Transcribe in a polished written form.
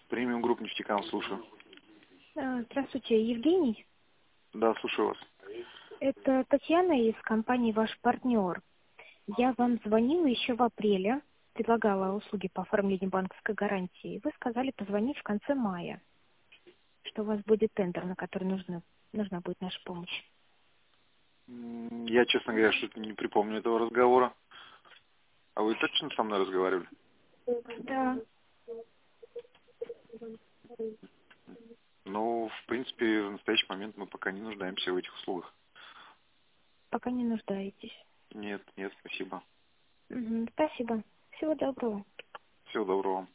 Премиум групп нефтекам, слушаю. Здравствуйте, Евгений. Да, слушаю вас. Это Татьяна из компании «Ваш партнер». Я вам звонила еще в апреле, предлагала услуги по оформлению банковской гарантии. Вы сказали позвонить в конце мая, что у вас будет тендер, на который нужна будет наша помощь. Я, честно говоря, что-то не припомню этого разговора. А вы точно со мной разговаривали? Да, Ну, в принципе, в настоящий момент мы пока не нуждаемся в этих услугах. пока не нуждаетесь. Нет, спасибо. Спасибо. Всего доброго. Всего доброго.